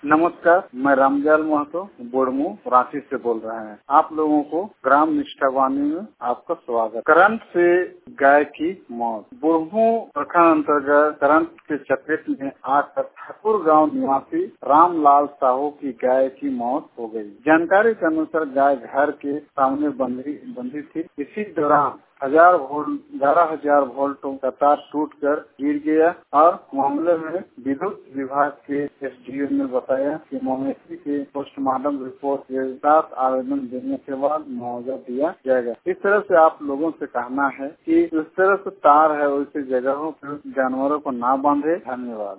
नमस्कार, मैं रामजाल महतो बोड़मू रांची से बोल रहे हैं। आप लोगों को ग्राम निष्ठावाणी में आपका स्वागत। करंट से गाय की मौत। बोड़मू प्रखंड अंतर्गत करंट के चपेट में आकर ठाकुर गांव निवासी रामलाल साहू की गाय की मौत हो गई। जानकारी के अनुसार गाय घर के सामने बंधी थी। इसी दौरान 11,000 वोल्टों का तार टूटकर गिर गया और मामले में विद्युत विभाग के एसडीओ ने बताया कि मवेशी के पोस्टमार्टम रिपोर्ट के साथ आवेदन देने के बाद मुआवजा दिया जाएगा। इस तरह से आप लोगों से कहना है कि इस तरह से तार है वैसे जगहों पर जानवरों को ना बांधे। धन्यवाद।